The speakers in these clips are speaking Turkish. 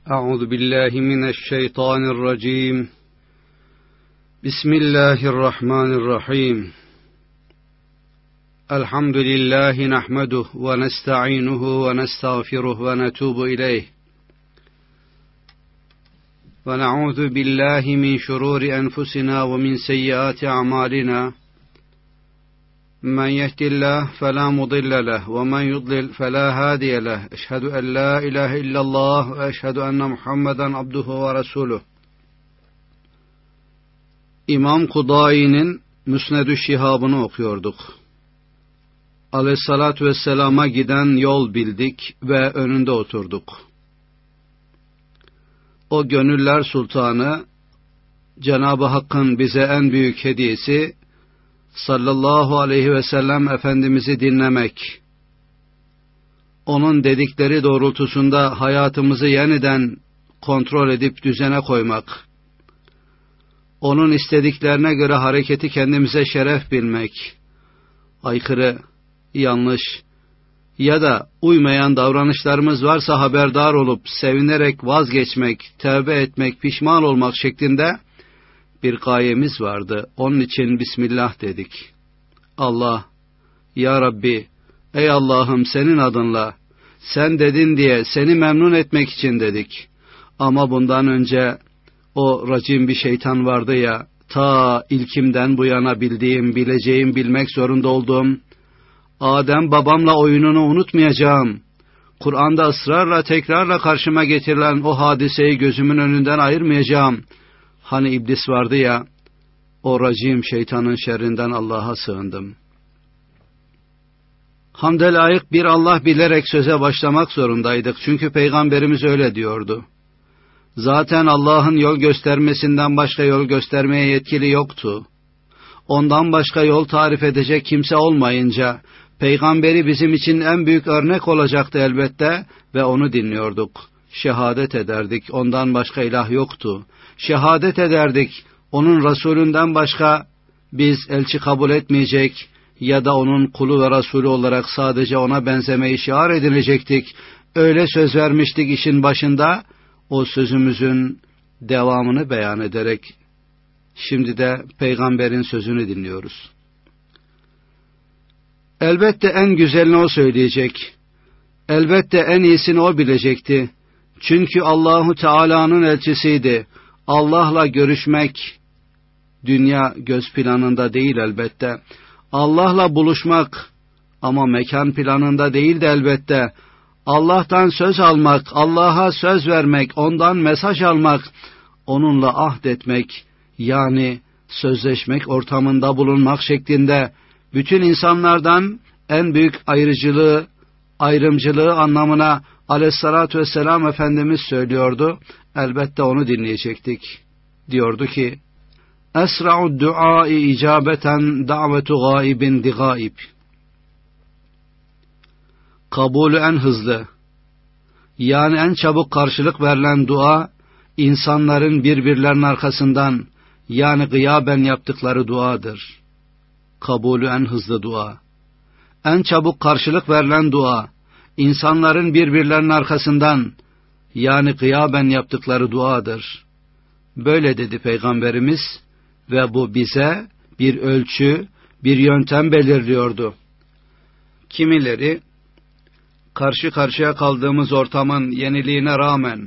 أعوذ بالله من الشيطان الرجيم بسم الله الرحمن الرحيم الحمد لله نحمده ونستعينه ونستغفره ونتوب إليه ونعوذ بالله من شرور أنفسنا ومن سيئات أعمالنا من يهد الله فلا مضل له ومن يضلل فلا هادي له أشهد أن لا إله إلا الله وأشهد أن محمدا عبده ورسوله. İmam Kudai'nin Müsned-ü Şihab'ını okuyorduk. Aleyhissalatü vesselama giden yol bildik ve önünde oturduk. O gönüller sultanı, Cenab-ı Hakk'ın bize en büyük hediyesi, sallallahu aleyhi ve sellem Efendimiz'i dinlemek, onun dedikleri doğrultusunda hayatımızı yeniden kontrol edip düzene koymak, onun istediklerine göre hareketi kendimize şeref bilmek, aykırı, yanlış ya da uymayan davranışlarımız varsa haberdar olup sevinerek vazgeçmek, tevbe etmek, pişman olmak şeklinde bir gayemiz vardı. Onun için Bismillah dedik. Allah, Ya Rabbi, ey Allah'ım senin adınla, sen dedin diye seni memnun etmek için dedik. Ama bundan önce o racim bir şeytan vardı ya, ta ilkimden bu yana bildiğim, bileceğim, bilmek zorunda olduğum, Adem babamla oyununu unutmayacağım, Kur'an'da ısrarla tekrarla karşıma getirilen o hadiseyi gözümün önünden ayırmayacağım. Hani iblis vardı ya, o racim şeytanın şerrinden Allah'a sığındım. Hamde layık bir Allah bilerek söze başlamak zorundaydık. Çünkü Peygamberimiz öyle diyordu. Zaten Allah'ın yol göstermesinden başka yol göstermeye yetkili yoktu. Ondan başka yol tarif edecek kimse olmayınca, Peygamberi bizim için en büyük örnek olacaktı elbette ve onu dinliyorduk. Şehadet ederdik, ondan başka ilah yoktu. Şehadet ederdik, onun Resulünden başka biz elçi kabul etmeyecek ya da onun kulu ve Resulü olarak sadece ona benzemeyi şiar edilecektik. Öyle söz vermiştik işin başında, o sözümüzün devamını beyan ederek şimdi de Peygamberin sözünü dinliyoruz. Elbette en güzelini o söyleyecek. Elbette en iyisini o bilecekti. Çünkü Allahu Teala'nın elçisiydi. Allah'la görüşmek dünya göz planında değil elbette. Allah'la buluşmak ama mekan planında değil de elbette. Allah'tan söz almak, Allah'a söz vermek, ondan mesaj almak, onunla ahdetmek, yani sözleşmek ortamında bulunmak şeklinde bütün insanlardan en büyük ayrımcılığı anlamına Aleyhissalatü vesselam Efendimiz söylüyordu. Elbette onu dinleyecektik. Diyordu ki, Esra'u du'ai icabeten da'vetu gaibin di gaib. Kabulü en hızlı, yani en çabuk karşılık verilen dua, insanların birbirlerinin arkasından, yani gıyaben yaptıkları duadır. Kabulü en hızlı dua. En çabuk karşılık verilen dua, insanların birbirlerinin arkasından, yani gıyaben yaptıkları duadır. Böyle dedi Peygamberimiz ve bu bize bir ölçü, bir yöntem belirliyordu. Kimileri, karşı karşıya kaldığımız ortamın yeniliğine rağmen,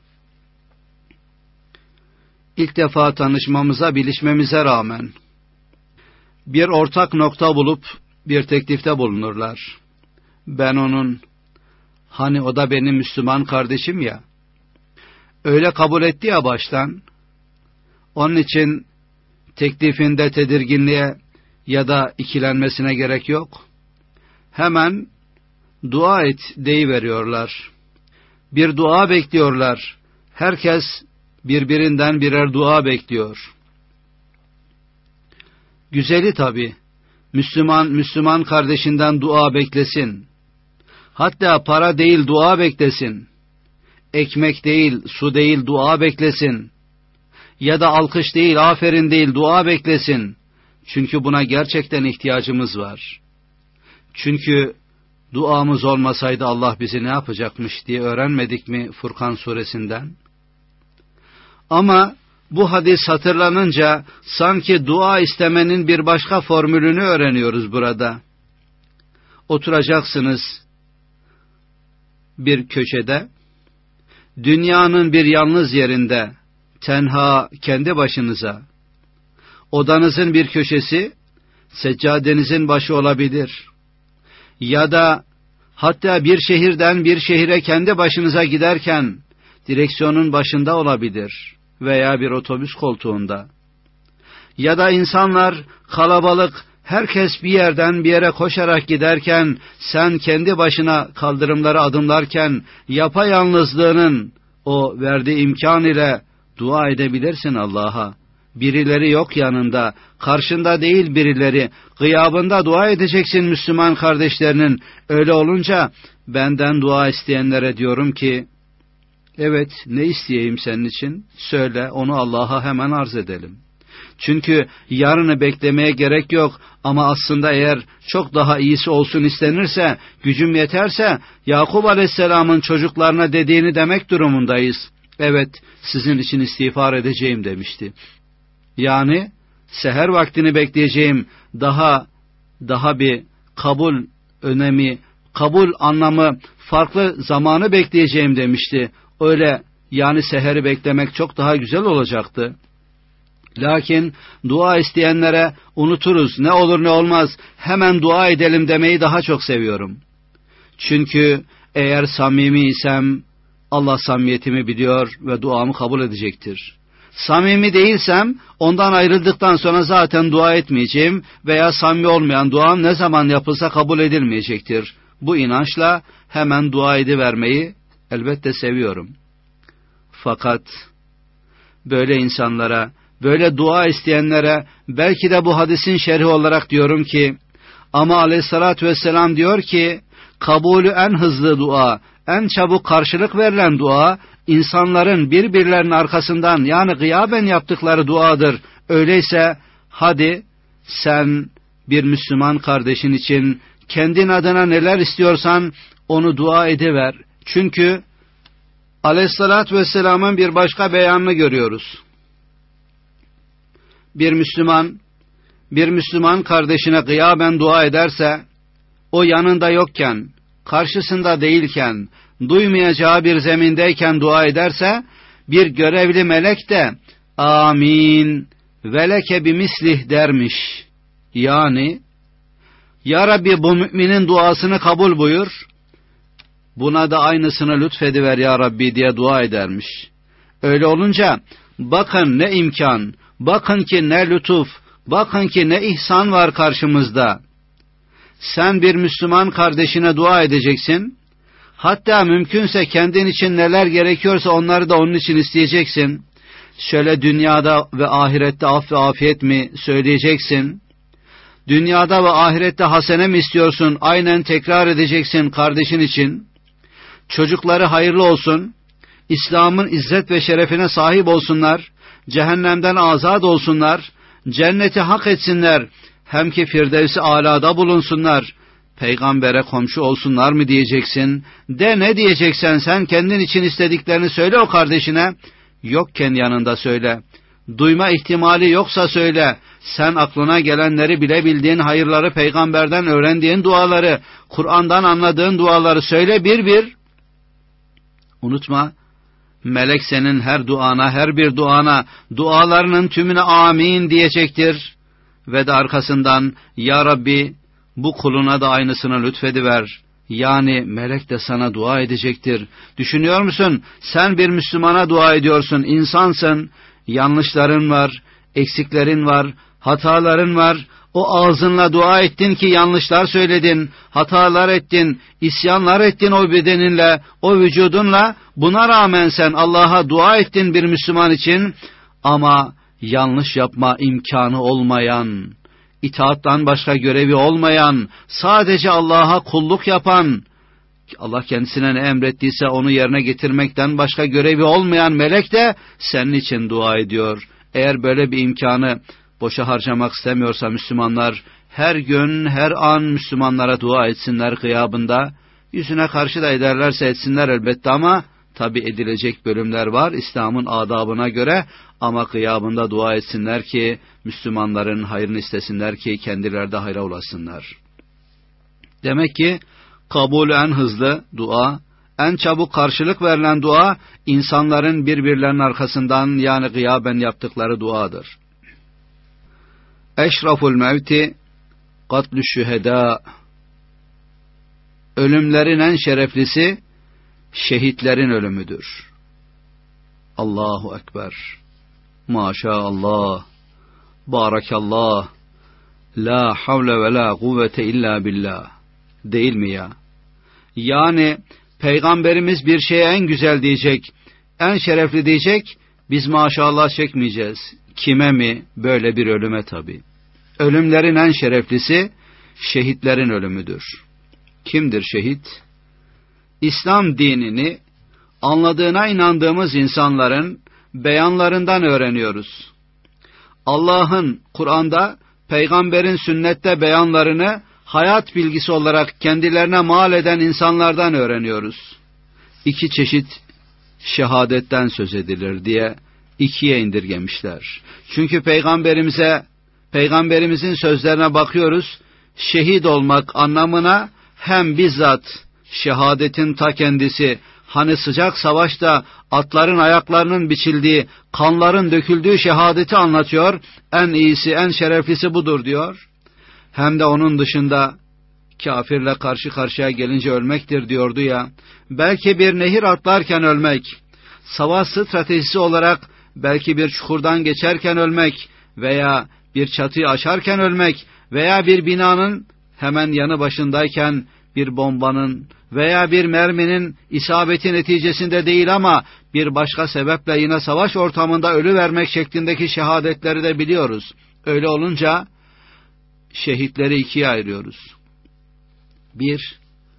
ilk defa tanışmamıza, bilişmemize rağmen, bir ortak nokta bulup bir teklifte bulunurlar. Ben onun, hani o da benim Müslüman kardeşim ya, öyle kabul etti ya baştan, onun için teklifinde tedirginliğe ya da ikilenmesine gerek yok. Hemen dua et deyiveriyorlar. Bir dua bekliyorlar. Herkes birbirinden birer dua bekliyor. Güzeli tabii, Müslüman kardeşinden dua beklesin. Hatta para değil dua beklesin. Ekmek değil, su değil dua beklesin. Ya da alkış değil, aferin değil dua beklesin. Çünkü buna gerçekten ihtiyacımız var. Çünkü duamız olmasaydı Allah bizi ne yapacakmış diye öğrenmedik mi Furkan suresinden? Ama bu hadis hatırlanınca sanki dua istemenin bir başka formülünü öğreniyoruz burada. Oturacaksınız bir köşede, dünyanın bir yalnız yerinde, tenha, kendi başınıza, odanızın bir köşesi, seccadenizin başı olabilir. Ya da hatta bir şehirden bir şehire kendi başınıza giderken, direksiyonun başında olabilir veya bir otobüs koltuğunda. Ya da insanlar kalabalık, herkes bir yerden bir yere koşarak giderken, sen kendi başına kaldırımları adımlarken, yapayalnızlığının o verdiği imkan ile dua edebilirsin Allah'a. Birileri yok yanında, karşında değil birileri, gıyabında dua edeceksin Müslüman kardeşlerinin. Öyle olunca benden dua isteyenlere diyorum ki, evet, ne isteyeyim senin için? Söyle, onu Allah'a hemen arz edelim. Çünkü yarını beklemeye gerek yok, ama aslında eğer çok daha iyisi olsun istenirse, gücüm yeterse, Yakup Aleyhisselam'ın çocuklarına dediğini demek durumundayız. Evet, sizin için istiğfar edeceğim demişti. Yani seher vaktini bekleyeceğim, daha bir kabul önemi, kabul anlamı farklı zamanı bekleyeceğim demişti. Öyle yani seheri beklemek çok daha güzel olacaktı. Lakin dua isteyenlere unuturuz, ne olur ne olmaz hemen dua edelim demeyi daha çok seviyorum. Çünkü eğer samimi isem Allah samimiyetimi biliyor ve duamı kabul edecektir. Samimi değilsem ondan ayrıldıktan sonra zaten dua etmeyeceğim veya samimi olmayan duam ne zaman yapılsa kabul edilmeyecektir. Bu inançla hemen dua edivermeyi elbette seviyorum. Fakat böyle insanlara, böyle dua isteyenlere belki de bu hadisin şerhi olarak diyorum ki, ama Aleyhissalatü vesselam diyor ki, kabulü en hızlı dua, en çabuk karşılık verilen dua, insanların birbirlerinin arkasından yani gıyaben yaptıkları duadır. Öyleyse hadi sen bir Müslüman kardeşin için kendin adına neler istiyorsan onu dua ediver. Çünkü Aleyhissalatü vesselamın bir başka beyanını görüyoruz. Bir Müslüman kardeşine gıyaben dua ederse, o yanında yokken, karşısında değilken, duymayacağı bir zemindeyken dua ederse, bir görevli melek de amin veleke bimislih dermiş. Yani ya Rabbi bu müminin duasını kabul buyur, buna da aynısını lütfediver ya Rabbi diye dua edermiş. Öyle olunca bakın ne imkan, bakın ki ne lütuf, bakın ki ne ihsan var karşımızda. Sen bir Müslüman kardeşine dua edeceksin, hatta mümkünse kendin için neler gerekiyorsa onları da onun için isteyeceksin. Şöyle dünyada ve ahirette af ve afiyet mi söyleyeceksin. Dünyada ve ahirette hasene mi istiyorsun, aynen tekrar edeceksin kardeşin için. Çocukları hayırlı olsun, İslam'ın izzet ve şerefine sahip olsunlar, cehennemden azat olsunlar, cenneti hak etsinler, hem ki Firdevs-i Alâ'da bulunsunlar, peygambere komşu olsunlar mı diyeceksin? De ne diyeceksen sen kendin için istediklerini söyle o kardeşine, yokken yanında söyle. Duyma ihtimali yoksa söyle. Sen aklına gelenleri, bilebildiğin hayırları, peygamberden öğrendiğin duaları, Kur'an'dan anladığın duaları söyle bir bir. Unutma, melek senin her duana, her bir duana, dualarının tümüne amin diyecektir. Ve de arkasından ya Rabbi bu kuluna da aynısını lütfediver. Yani melek de sana dua edecektir. Düşünüyor musun? Sen bir Müslümana dua ediyorsun, insansın, yanlışların var, eksiklerin var, hataların var. O ağzınla dua ettin ki yanlışlar söyledin, hatalar ettin, isyanlar ettin o bedeninle, o vücudunla. Buna rağmen sen Allah'a dua ettin bir Müslüman için, ama yanlış yapma imkanı olmayan, itaattan başka görevi olmayan, sadece Allah'a kulluk yapan, Allah kendisine ne emrettiyse onu yerine getirmekten başka görevi olmayan melek de senin için dua ediyor. Eğer böyle bir imkanı boşa harcamak istemiyorsa Müslümanlar, her gün, her an Müslümanlara dua etsinler gıyabında. Yüzüne karşı da ederlerse etsinler elbette ama tabi edilecek bölümler var İslam'ın adabına göre, ama gıyabında dua etsinler ki Müslümanların hayrını istesinler ki kendileri de hayra ulaşsınlar. Demek ki kabul en hızlı dua, en çabuk karşılık verilen dua, insanların birbirlerinin arkasından yani gıyaben yaptıkları duadır. Eşraful mevti katlü şühedâ. Ölümlerin en şereflisi şehitlerin ölümüdür. Allahu Ekber. Maşallah. Barakallah. La havle ve la kuvvete illa billah. Değil mi ya? Yani Peygamberimiz bir şeye en güzel diyecek, en şerefli diyecek, biz maşallah çekmeyeceğiz. Kime mi? Böyle bir ölüme tabi. Ölümlerin en şereflisi şehitlerin ölümüdür. Kimdir şehit? İslam dinini anladığına inandığımız insanların beyanlarından öğreniyoruz. Allah'ın Kur'an'da, Peygamberin sünnette beyanlarını hayat bilgisi olarak kendilerine mal eden insanlardan öğreniyoruz. İki çeşit şehadetten söz edilir diye ikiye indirgemişler. Çünkü Peygamberimizin sözlerine bakıyoruz, şehit olmak anlamına hem bizzat şehadetin ta kendisi, hani sıcak savaşta atların ayaklarının biçildiği, kanların döküldüğü şehadeti anlatıyor, en iyisi, en şereflisi budur diyor. Hem de onun dışında kafirle karşı karşıya gelince ölmektir diyordu ya, belki bir nehir atlarken ölmek, savaş stratejisi olarak belki bir çukurdan geçerken ölmek veya bir çatıyı aşarken ölmek veya bir binanın hemen yanı başındayken bir bombanın veya bir merminin isabeti neticesinde değil ama bir başka sebeple yine savaş ortamında ölü vermek şeklindeki şehadetleri de biliyoruz. Öyle olunca şehitleri ikiye ayırıyoruz. Bir,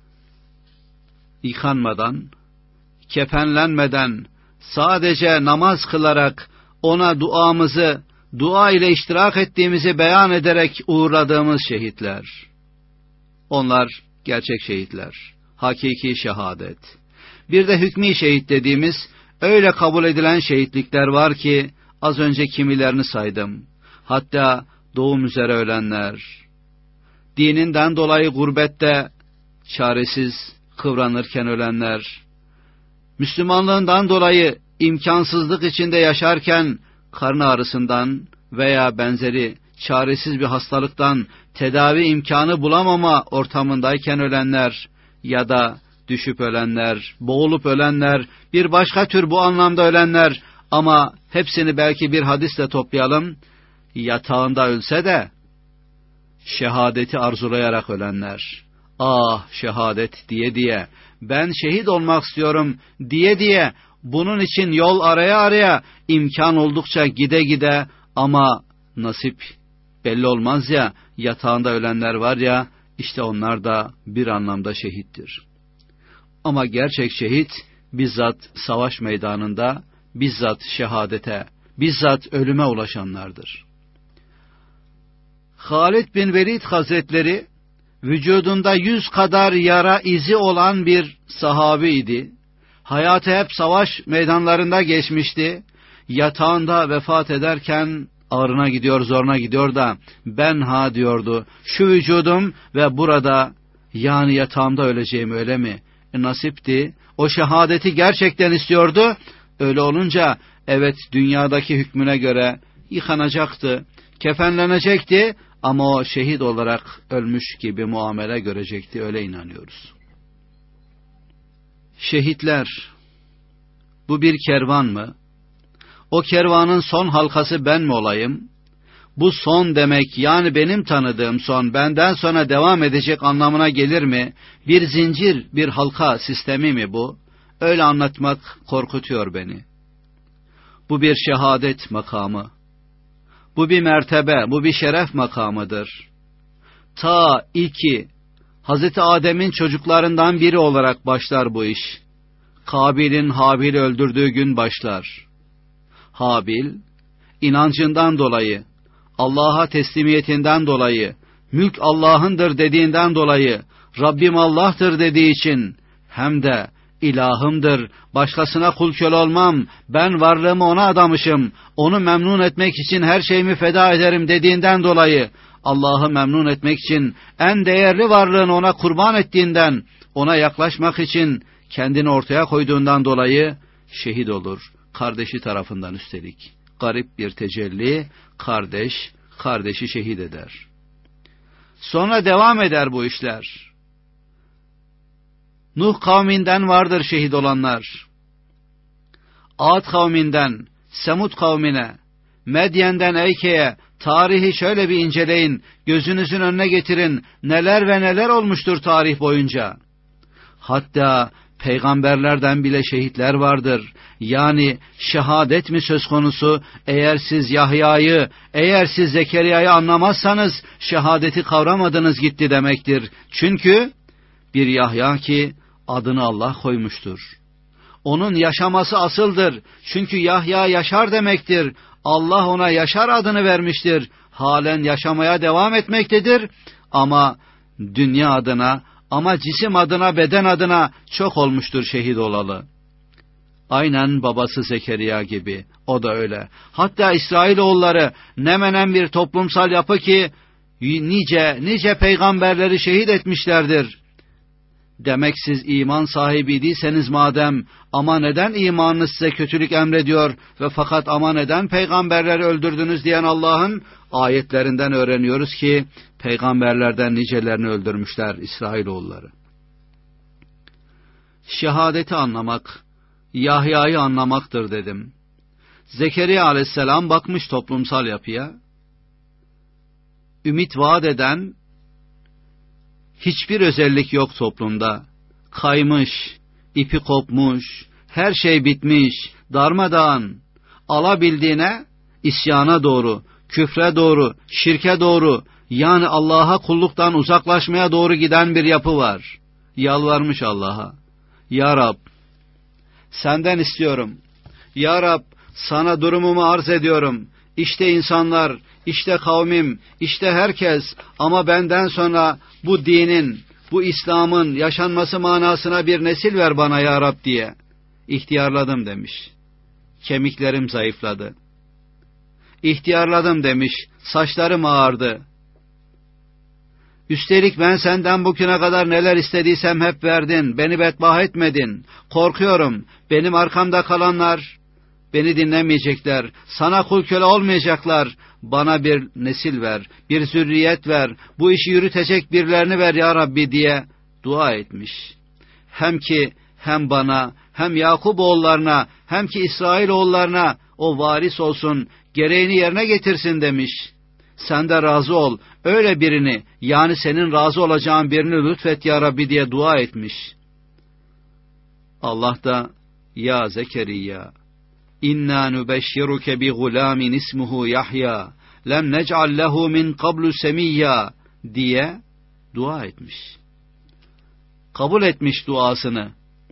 yıkanmadan, kefenlenmeden, sadece namaz kılarak ona duamızı, dua ile iştirak ettiğimizi beyan ederek uğurladığımız şehitler. Onlar gerçek şehitler, hakiki şehadet. Bir de hükmî şehit dediğimiz, öyle kabul edilen şehitlikler var ki, az önce kimilerini saydım. Hatta doğum üzere ölenler, dininden dolayı gurbette çaresiz kıvranırken ölenler, Müslümanlığından dolayı imkansızlık içinde yaşarken karın ağrısından veya benzeri çaresiz bir hastalıktan tedavi imkanı bulamama ortamındayken ölenler ya da düşüp ölenler, boğulup ölenler, bir başka tür bu anlamda ölenler, ama hepsini belki bir hadisle toplayalım, yatağında ölse de şehadeti arzulayarak ölenler, ah şehadet diye diye, ben şehit olmak istiyorum diye diye, bunun için yol araya araya, imkan oldukça gide gide, ama nasip belli olmaz ya, yatağında ölenler var ya, işte onlar da bir anlamda şehittir. Ama gerçek şehit, bizzat savaş meydanında, bizzat şehadete, bizzat ölüme ulaşanlardır. Halid bin Velid Hazretleri, vücudunda 100 kadar yara izi olan bir sahabiydi. Hayatı hep savaş meydanlarında geçmişti. Yatağında vefat ederken ağrına gidiyor, zoruna gidiyor da, ben ha diyordu, şu vücudum ve burada, yani yatağımda öleceğim, öyle mi? Nasipti. O şehadeti gerçekten istiyordu. Öyle olunca, evet, dünyadaki hükmüne göre yıkanacaktı, kefenlenecekti, ama o şehit olarak ölmüş gibi muamele görecekti, öyle inanıyoruz. Şehitler, bu bir kervan mı? O kervanın son halkası ben mi olayım? Bu son demek, yani benim tanıdığım son, benden sonra devam edecek anlamına gelir mi? Bir zincir, bir halka sistemi mi bu? Öyle anlatmak korkutuyor beni. Bu bir şehadet makamı. Bu bir mertebe, bu bir şeref makamıdır. Ta ilki, Hazreti Adem'in çocuklarından biri olarak başlar bu iş. Kabil'in Habil'i öldürdüğü gün başlar. Habil, inancından dolayı, Allah'a teslimiyetinden dolayı, mülk Allah'ındır dediğinden dolayı, Rabbim Allah'tır dediği için, hem de ilahımdır, başkasına kul köle olmam, ben varlığımı ona adamışım, onu memnun etmek için her şeyimi feda ederim dediğinden dolayı, Allah'ı memnun etmek için en değerli varlığını ona kurban ettiğinden, ona yaklaşmak için kendini ortaya koyduğundan dolayı şehit olur. Kardeşi tarafından üstelik. Garip bir tecelli, kardeşi şehit eder. Sonra devam eder bu işler. Nuh kavminden vardır şehit olanlar. Ad kavminden, Semud kavmine, Medyen'den Eyke'ye, tarihi şöyle bir inceleyin, gözünüzün önüne getirin, neler ve neler olmuştur tarih boyunca. Hatta peygamberlerden bile şehitler vardır. Yani şehadet mi söz konusu? Eğer siz Zekeriya'yı anlamazsanız şehadeti kavramadınız gitti demektir. Çünkü bir Yahya ki adını Allah koymuştur. Onun yaşaması asıldır. Çünkü Yahya yaşar demektir. Allah ona Yaşar adını vermiştir. Halen yaşamaya devam etmektedir. Ama dünya adına, ama cisim adına, beden adına çok olmuştur şehit olalı. Aynen babası Zekeriya gibi. O da öyle. Hatta İsrailoğulları ne menen bir toplumsal yapı ki nice peygamberleri şehit etmişlerdir. Demek siz iman sahibiydiyseniz madem, ama neden imanınız size kötülük emrediyor ve fakat ama neden peygamberleri öldürdünüz diyen Allah'ın ayetlerinden öğreniyoruz ki peygamberlerden nicelerini öldürmüşler İsrailoğulları. Şehadeti anlamak, Yahya'yı anlamaktır dedim. Zekeriya aleyhisselam bakmış toplumsal yapıya, ümit vaat eden hiçbir özellik yok toplumda. Kaymış, ipi kopmuş, her şey bitmiş, darmadağın, alabildiğine isyana doğru, küfre doğru, şirke doğru, yani Allah'a kulluktan uzaklaşmaya doğru giden bir yapı var. Yalvarmış Allah'a. Ya Rab, senden istiyorum. Ya Rab, sana durumumu arz ediyorum. İşte insanlar, işte kavmim, işte herkes, ama benden sonra bu dinin, bu İslam'ın yaşanması manasına bir nesil ver bana ya Rab diye. İhtiyarladım demiş. Kemiklerim zayıfladı. İhtiyarladım demiş. Saçlarım ağardı. Üstelik ben senden bugüne kadar neler istediysem hep verdin. Beni bedbaht etmedin. Korkuyorum. Benim arkamda kalanlar beni dinlemeyecekler. Sana kul köle olmayacaklar. Bana bir nesil ver, bir zürriyet ver. Bu işi yürütecek birilerini ver ya Rabbi diye dua etmiş. Hem bana, hem Yakup oğullarına, hem ki İsrail oğullarına o varis olsun, gereğini yerine getirsin demiş. Sen de razı ol, öyle birini, yani senin razı olacağın birini lütfet ya Rabbi diye dua etmiş. Allah da, ya Zekeriya, İnna nübeşşiruke bi gulamin ismuhu Yahya, lem nec'al lehu min qablu semiyya diye dua etmiş. Kabul etmiş duasını.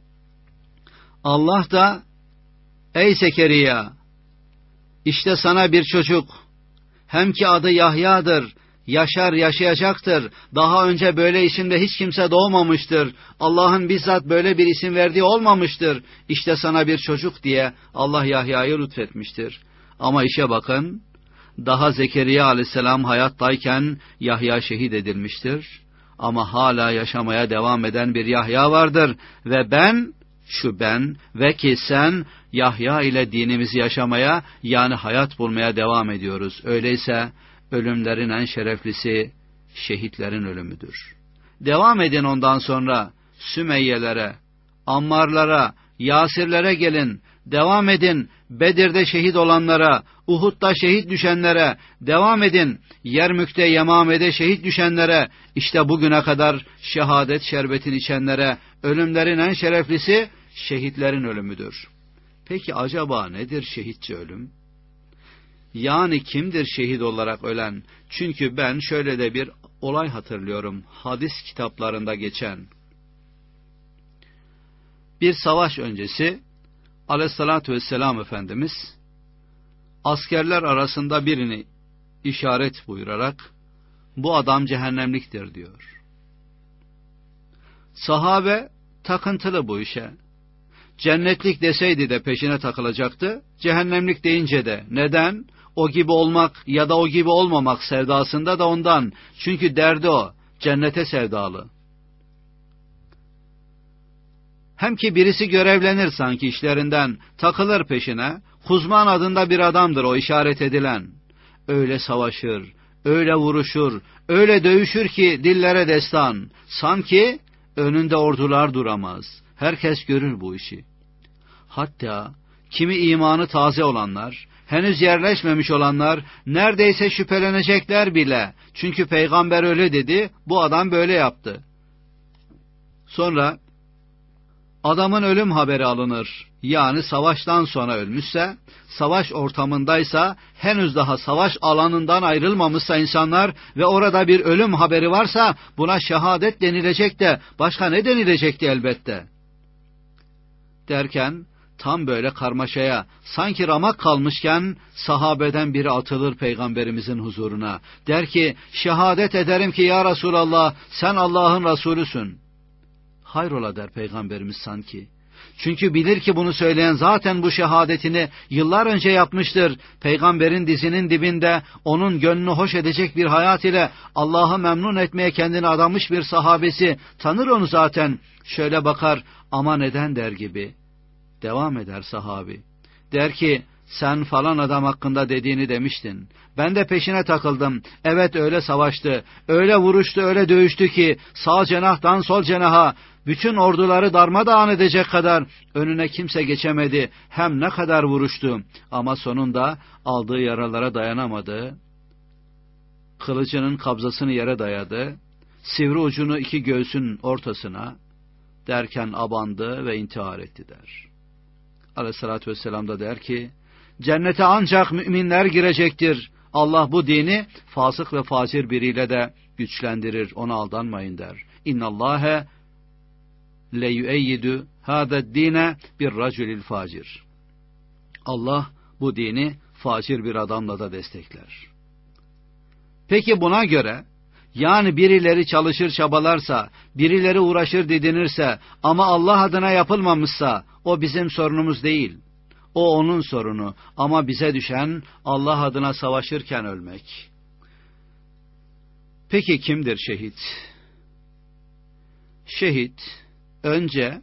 Allah da, ey Zekeriya, işte sana bir çocuk, hem ki adı Yahya'dır, yaşar yaşayacaktır, daha önce böyle isimde hiç kimse doğmamıştır, Allah'ın bizzat böyle bir isim verdiği olmamıştır, işte sana bir çocuk diye Allah Yahya'yı lütfetmiştir. Ama işe bakın, daha Zekeriya aleyhisselam hayattayken Yahya şehit edilmiştir, ama hala yaşamaya devam eden bir Yahya vardır ve ben ve ki sen Yahya ile dinimizi yaşamaya, yani hayat bulmaya devam ediyoruz. Öyleyse ölümlerin en şereflisi şehitlerin ölümüdür. Devam edin ondan sonra Sümeyyelere, Ammarlara, Yasirlere gelin. Devam edin Bedir'de şehit olanlara, Uhud'da şehit düşenlere, devam edin Yermük'te, Yemame'de şehit düşenlere, işte bugüne kadar şehadet şerbetini içenlere. Ölümlerin en şereflisi şehitlerin ölümüdür. Peki acaba nedir şehitçe ölüm? Yani kimdir şehit olarak ölen? Çünkü ben şöyle de bir olay hatırlıyorum, hadis kitaplarında geçen. Bir savaş öncesi Aleyhissalatü vesselam Efendimiz askerler arasında birini işaret buyurarak bu adam cehennemliktir diyor. Sahabe takıntılı bu işe. Cennetlik deseydi de peşine takılacaktı, cehennemlik deyince de. Neden? O gibi olmak ya da o gibi olmamak sevdasında da ondan. Çünkü derdi o, cennete sevdalı. Hem ki birisi görevlenir sanki işlerinden, takılır peşine. Huzman adında bir adamdır o işaret edilen. Öyle savaşır, öyle vuruşur, öyle dövüşür ki dillere destan. Sanki önünde ordular duramaz. Herkes görür bu işi. Hatta kimi imanı taze olanlar, henüz yerleşmemiş olanlar neredeyse şüphelenecekler bile. Çünkü peygamber öyle dedi, bu adam böyle yaptı. Sonra adamın ölüm haberi alınır. Yani savaştan sonra ölmüşse, savaş ortamındaysa, henüz daha savaş alanından ayrılmamışsa insanlar ve orada bir ölüm haberi varsa buna şehadet denilecek de başka ne denilecekti elbette. Derken tam böyle karmaşaya, sanki ramak kalmışken sahabeden biri atılır peygamberimizin huzuruna. Der ki, şehadet ederim ki ya Resulallah, sen Allah'ın Resulüsün. Hayrola der peygamberimiz sanki. Çünkü bilir ki bunu söyleyen zaten bu şehadetini yıllar önce yapmıştır. Peygamberin dizinin dibinde onun gönlünü hoş edecek bir hayat ile Allah'ı memnun etmeye kendini adamış bir sahabesi, tanır onu zaten. Şöyle bakar, ama neden der gibi. Devam eder sahabi. Der ki, sen falan adam hakkında dediğini demiştin. Ben de peşine takıldım. Evet, öyle savaştı, öyle vuruştu, öyle dövüştü ki sağ cenahtan sol cenaha bütün orduları darmadağın edecek kadar önüne kimse geçemedi. Hem ne kadar vuruştu ama sonunda aldığı yaralara dayanamadı. Kılıcının kabzasını yere dayadı. Sivri ucunu iki göğsün ortasına derken abandı ve intihar etti der. Aleyhissalatü vesselam da der ki, cennete ancak müminler girecektir. Allah bu dini fasık ve facir biriyle de güçlendirir. Ona aldanmayın der. İnnallâhe le yüeyyidu hâded dîne bir raculil facir. Allah bu dini facir bir adamla da destekler. Peki buna göre, yani birileri çalışır çabalarsa, birileri uğraşır didinirse ama Allah adına yapılmamışsa o bizim sorunumuz değil. O onun sorunu, ama bize düşen Allah adına savaşırken ölmek. Peki kimdir şehit? Şehit, önce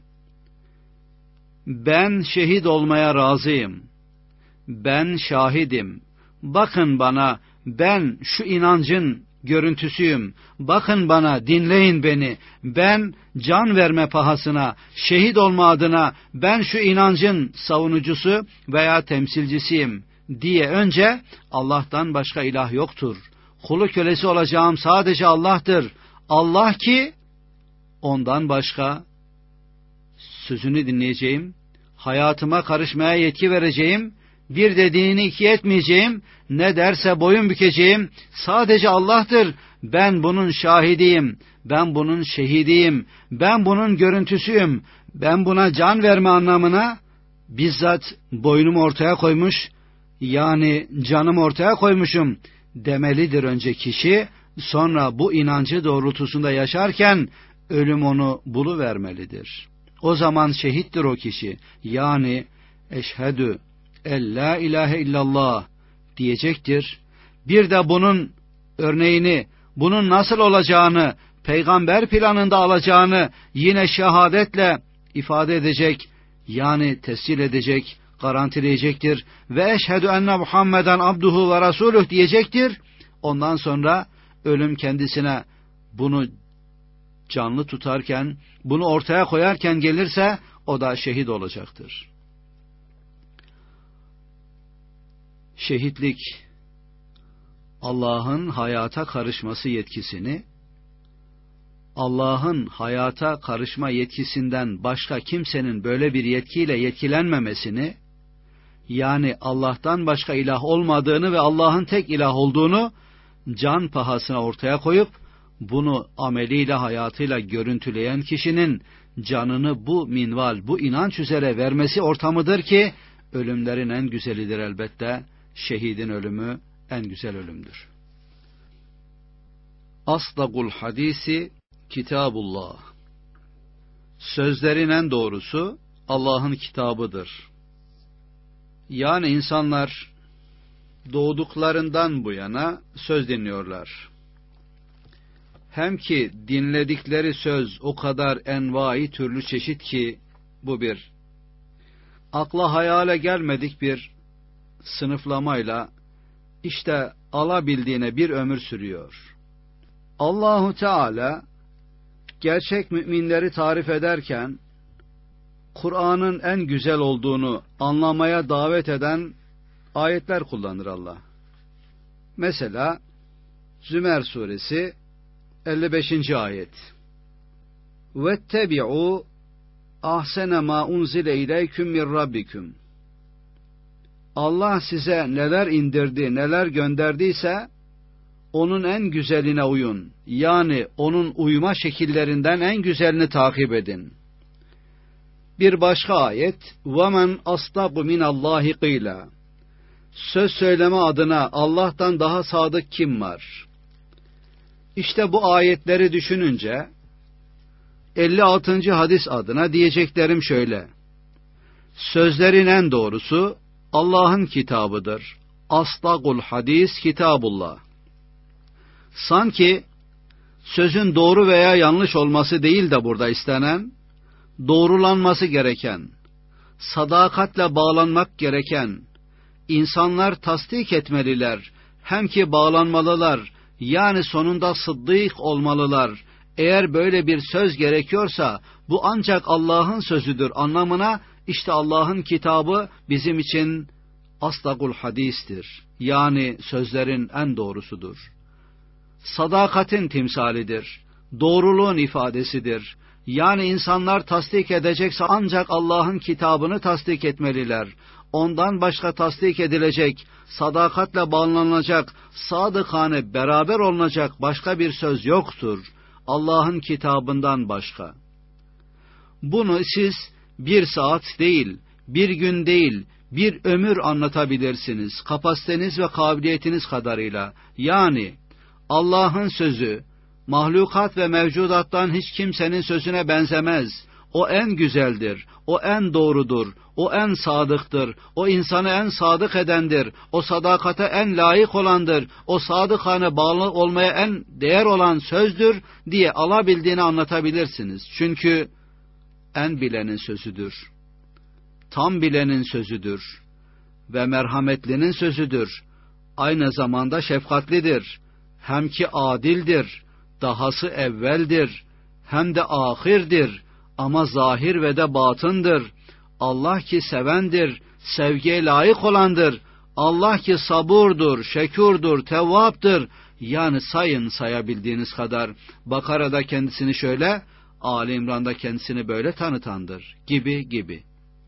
ben şehit olmaya razıyım, ben şahidim, bakın bana, ben şu inancın görüntüsüyüm, bakın bana, dinleyin beni, ben can verme pahasına, şehit olma adına ben şu inancın savunucusu veya temsilcisiyim diye önce Allah'tan başka ilah yoktur, kulu kölesi olacağım sadece Allah'tır, Allah ki ondan başka sözünü dinleyeceğim, hayatıma karışmaya yetki vereceğim, bir dediğini iki etmeyeceğim, ne derse boyun bükeceğim, sadece Allah'tır, ben bunun şahidiyim, ben bunun şehidiyim, ben bunun görüntüsüyüm, ben buna can verme anlamına bizzat boynumu ortaya koymuş, yani canımı ortaya koymuşum demelidir önce kişi, sonra bu inancı doğrultusunda yaşarken ölüm onu buluvermelidir. O zaman şehittir o kişi, yani eşhedü en la ilahe illallah diyecektir. Bir de bunun örneğini, bunun nasıl olacağını, peygamber planında alacağını yine şehadetle ifade edecek, yani tescil edecek, garantileyecektir. Ve eşhedü enne Muhammeden abduhu ve rasuluh diyecektir. Ondan sonra ölüm kendisine bunu canlı tutarken, bunu ortaya koyarken gelirse o da şehit olacaktır. Şehitlik, Allah'ın hayata karışması yetkisini, Allah'ın hayata karışma yetkisinden başka kimsenin böyle bir yetkiyle yetkilenmemesini, yani Allah'tan başka ilah olmadığını ve Allah'ın tek ilah olduğunu can pahasına ortaya koyup, bunu ameliyle, hayatıyla görüntüleyen kişinin canını bu minval, bu inanç üzere vermesi ortamıdır ki, ölümlerin en güzelidir elbette. Şehidin ölümü en güzel ölümdür. Asdaqul hadisi kitabullah. Sözlerin en doğrusu Allah'ın kitabıdır. Yani insanlar doğduklarından bu yana söz dinliyorlar. Hem ki dinledikleri söz o kadar envai türlü çeşit ki bu bir akla hayale gelmedik bir sınıflamayla işte alabildiğine bir ömür sürüyor. Allahu Teala gerçek müminleri tarif ederken Kur'an'ın en güzel olduğunu anlamaya davet eden ayetler kullanır Allah. Mesela Zümer suresi 55. ayet. Vettebi'u ahsene ma unzile ileyküm min rabbikum. Allah size neler indirdi, neler gönderdiyse onun en güzeline uyun. Yani onun uyma şekillerinden en güzelini takip edin. Bir başka ayet, وَمَنْ أَصْدَقُ مِنَ اللّٰهِ قِيلًا. Söz söyleme adına Allah'tan daha sadık kim var? İşte bu ayetleri düşününce 56. hadis adına diyeceklerim şöyle. Sözlerin en doğrusu Allah'ın kitabıdır. Asdaqul hadis kitabullah. Sanki sözün doğru veya yanlış olması değil de burada istenen, doğrulanması gereken, sadakatle bağlanmak gereken, insanlar tasdik etmeliler, hem ki bağlanmalılar, yani sonunda sıddık olmalılar. Eğer böyle bir söz gerekiyorsa, bu ancak Allah'ın sözüdür anlamına, işte Allah'ın kitabı bizim için asdaqul hadistir. Yani sözlerin en doğrusudur. Sadakatin timsalidir. Doğruluğun ifadesidir. Yani insanlar tasdik edecekse ancak Allah'ın kitabını tasdik etmeliler. Ondan başka tasdik edilecek, sadakatle bağlanılacak, sadıkane beraber olunacak başka bir söz yoktur. Allah'ın kitabından başka. Bunu siz bir saat değil, bir gün değil, bir ömür anlatabilirsiniz. Kapasiteniz ve kabiliyetiniz kadarıyla. Yani Allah'ın sözü, mahlukat ve mevcudattan hiç kimsenin sözüne benzemez. O en güzeldir, o en doğrudur, o en sadıktır, o insanı en sadık edendir, o sadakate en layık olandır, o sadıkane bağlı olmaya en değer olan sözdür diye alabildiğini anlatabilirsiniz. Çünkü en bilenin sözüdür, tam bilenin sözüdür ve merhametlinin sözüdür. Aynı zamanda şefkatlidir, hem ki adildir, dahası evveldir, hem de ahirdir, ama zahir ve de batındır. Allah ki sevendir, sevgiye layık olandır. Allah ki saburdur, şekurdur, tevvaptır. Yani sayın sayabildiğiniz kadar. Bakara'da kendisini şöyle, Ali İmran'da kendisini böyle tanıtandır. Gibi.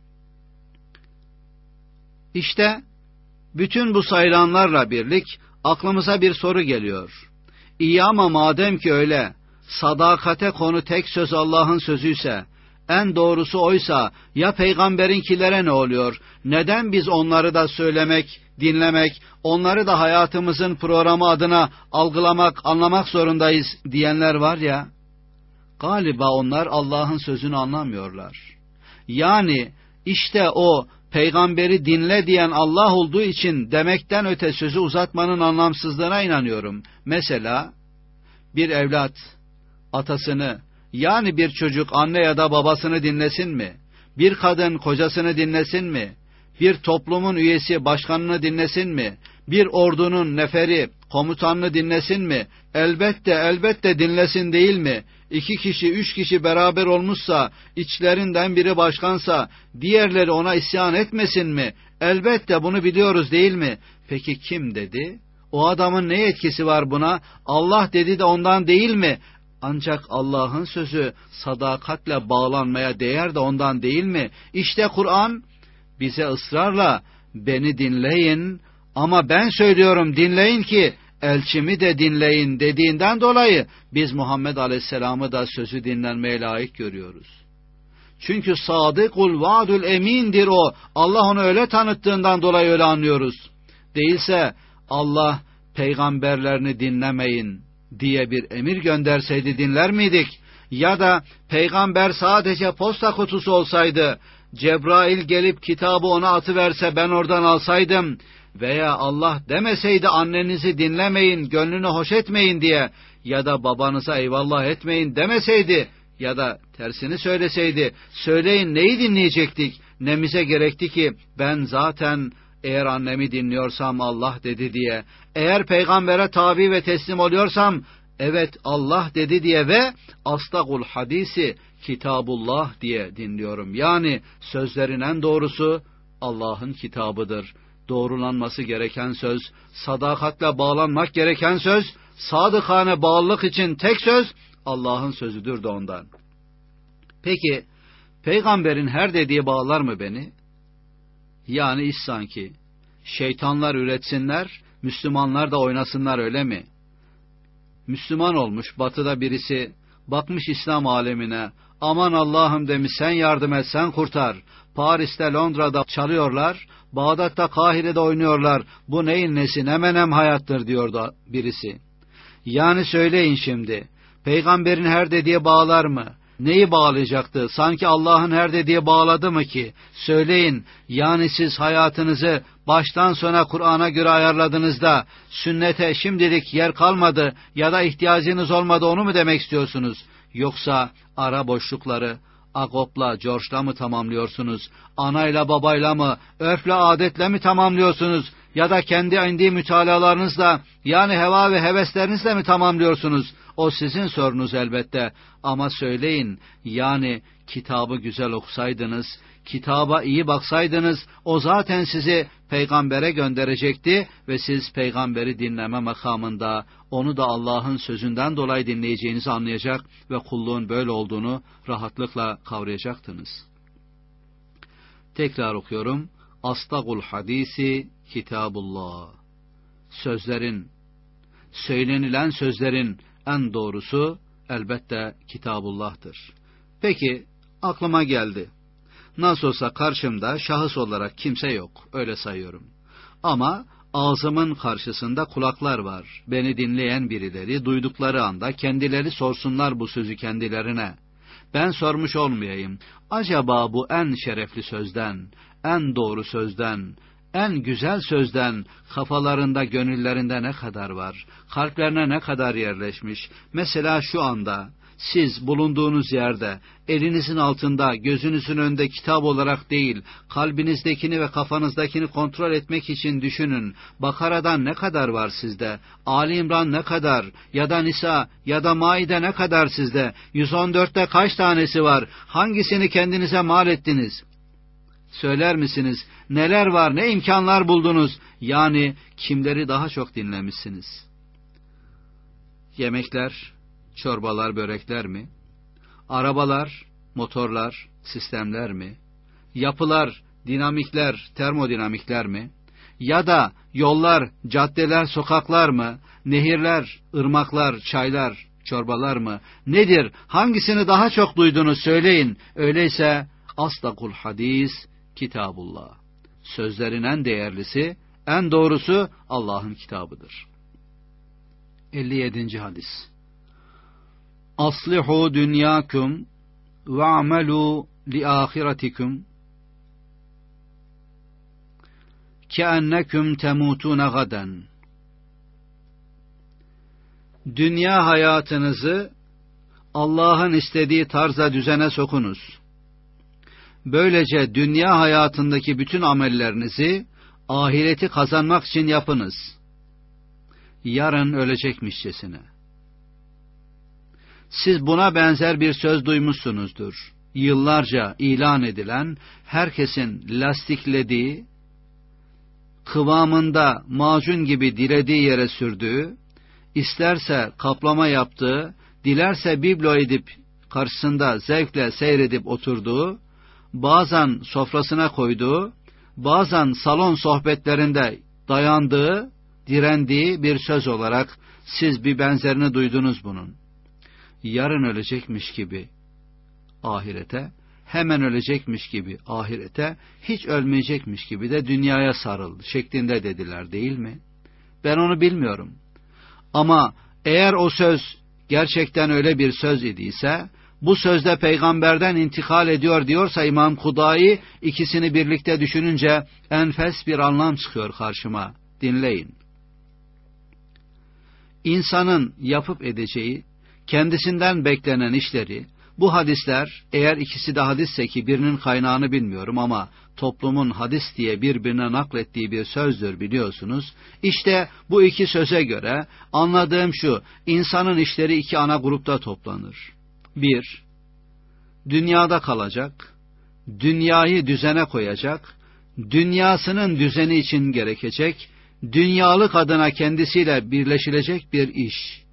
İşte bütün bu sayılanlarla birlik aklımıza bir soru geliyor. İyi ama madem ki öyle, sadakate konu tek söz Allah'ın sözüyse, en doğrusu oysa, ya peygamberinkilere ne oluyor? Neden biz onları da söylemek, dinlemek, onları da hayatımızın programı adına algılamak, anlamak zorundayız diyenler var ya, galiba onlar Allah'ın sözünü anlamıyorlar. Yani işte o peygamberi dinle diyen Allah olduğu için demekten öte sözü uzatmanın anlamsızlığına inanıyorum. Mesela bir evlat atasını, yani bir çocuk anne ya da babasını dinlesin mi? Bir kadın kocasını dinlesin mi? Bir toplumun üyesi başkanını dinlesin mi? Bir ordunun neferi komutanını dinlesin mi? Elbette dinlesin değil mi? 2 kişi, 3 kişi beraber olmuşsa, içlerinden biri başkansa, diğerleri ona isyan etmesin mi? Elbette bunu biliyoruz değil mi? Peki kim dedi? O adamın ne etkisi var buna? Allah dedi de ondan değil mi? Ancak Allah'ın sözü sadakatle bağlanmaya değer de ondan değil mi? İşte Kur'an bize ısrarla beni dinleyin ama ben söylüyorum dinleyin ki elçimi de dinleyin dediğinden dolayı biz Muhammed Aleyhisselam'ı da sözü dinlenmeye layık görüyoruz. Çünkü sadıkul vaadul emindir o. Allah onu öyle tanıttığından dolayı öyle anlıyoruz. Değilse Allah peygamberlerini dinlemeyin, diye bir emir gönderseydi dinler miydik? Ya da peygamber sadece posta kutusu olsaydı, Cebrail gelip kitabı ona atıverse ben oradan alsaydım veya Allah demeseydi annenizi dinlemeyin, gönlünü hoş etmeyin diye ya da babanıza eyvallah etmeyin demeseydi ya da tersini söyleseydi, söyleyin neyi dinleyecektik? Nemize gerekti ki ben zaten eğer annemi dinliyorsam Allah dedi diye, eğer peygambere tabi ve teslim oluyorsam evet Allah dedi diye ve astagul hadisi kitabullah diye dinliyorum. Yani sözlerin en doğrusu Allah'ın kitabıdır. Doğrulanması gereken söz, sadakatle bağlanmak gereken söz, sadıkane bağlılık için tek söz Allah'ın sözüdür de ondan. Peki peygamberin her dediği bağlar mı beni? Yani iş sanki şeytanlar üretsinler, Müslümanlar da oynasınlar öyle mi? Müslüman olmuş batıda birisi, bakmış İslam alemine, aman Allah'ım demiş sen yardım et sen kurtar. Paris'te Londra'da çalıyorlar, Bağdat'ta Kahire'de oynuyorlar, bu neyin nesi ne menem hayattır diyor da birisi. Yani söyleyin şimdi, peygamberin her dediği bağlar mı? Neyi bağlayacaktı? Sanki Allah'ın her dediği bağladı mı ki? Söyleyin, yani siz hayatınızı baştan sona Kur'an'a göre ayarladığınızda sünnete şimdilik yer kalmadı ya da ihtiyacınız olmadı onu mu demek istiyorsunuz? Yoksa ara boşlukları Agop'la, George'la mı tamamlıyorsunuz? Anayla babayla mı, örfle adetle mi tamamlıyorsunuz? Ya da kendi indi mütalalarınızla, yani heva ve heveslerinizle mi tamamlıyorsunuz? O sizin sorunuz elbette. Ama söyleyin, yani kitabı güzel okusaydınız, kitaba iyi baksaydınız, o zaten sizi peygambere gönderecekti ve siz peygamberi dinleme makamında, onu da Allah'ın sözünden dolayı dinleyeceğinizi anlayacak ve kulluğun böyle olduğunu rahatlıkla kavrayacaktınız. Tekrar okuyorum. Astagul hadisi kitabullah. Sözlerin, söylenilen sözlerin en doğrusu elbette kitabullah'tır. Peki aklıma geldi. Nasıl olsa karşımda şahıs olarak kimse yok, öyle sayıyorum. Ama ağzımın karşısında kulaklar var. Beni dinleyen birileri duydukları anda kendileri sorsunlar bu sözü kendilerine. Ben sormuş olmayayım. Acaba bu en şerefli sözden, en doğru sözden, en güzel sözden kafalarında, gönüllerinde ne kadar var? Kalplerine ne kadar yerleşmiş? Mesela şu anda siz bulunduğunuz yerde, elinizin altında, gözünüzün önünde kitap olarak değil, kalbinizdekini ve kafanızdakini kontrol etmek için düşünün. Bakara'dan ne kadar var sizde? Ali İmran ne kadar? Ya da Nisa, ya da Maide ne kadar sizde? 114'te kaç tanesi var? Hangisini kendinize mal ettiniz? Söyler misiniz? Neler var, ne imkanlar buldunuz? Yani kimleri daha çok dinlemişsiniz? Yemekler, çorbalar, börekler mi? Arabalar, motorlar, sistemler mi? Yapılar, dinamikler, termodinamikler mi? Ya da yollar, caddeler, sokaklar mı? Nehirler, ırmaklar, çaylar, çorbalar mı? Nedir? Hangisini daha çok duydunuz söyleyin. Öyleyse astagul hadis kitabullah. Sözlerin en değerlisi, en doğrusu Allah'ın kitabıdır. 57. hadis. Aslihu dünyakum ve amelu li ahiretikum keenneküm temutune gaden. Dünya hayatınızı Allah'ın istediği tarza düzene sokunuz. Böylece dünya hayatındaki bütün amellerinizi ahireti kazanmak için yapınız. Yarın ölecekmişçesine. Siz buna benzer bir söz duymuşsunuzdur. Yıllarca ilan edilen, herkesin lastiklediği, kıvamında macun gibi dilediği yere sürdüğü, isterse kaplama yaptığı, dilerse biblo edip karşısında zevkle seyredip oturduğu, bazen sofrasına koyduğu, bazen salon sohbetlerinde dayandığı, direndiği bir söz olarak siz bir benzerini duydunuz bunun. Yarın ölecekmiş gibi ahirete, hemen ölecekmiş gibi ahirete, hiç ölmeyecekmiş gibi de dünyaya sarıldı şeklinde dediler değil mi? Ben onu bilmiyorum. Ama Eğer o söz gerçekten öyle bir söz idiyse, bu sözde peygamberden intikal ediyor diyorsa İmam Kudai, ikisini birlikte düşününce enfes bir anlam çıkıyor karşıma. Dinleyin. İnsanın yapıp edeceği, kendisinden beklenen işleri, bu hadisler, eğer ikisi de hadisse ki birinin kaynağını bilmiyorum ama toplumun hadis diye birbirine naklettiği bir sözdür biliyorsunuz. İşte bu iki söze göre anladığım şu, insanın işleri iki ana grupta toplanır. Bir, dünyada kalacak, dünyayı düzene koyacak, dünyasının düzeni için gerekecek, dünyalık adına kendisiyle birleşilecek bir iş.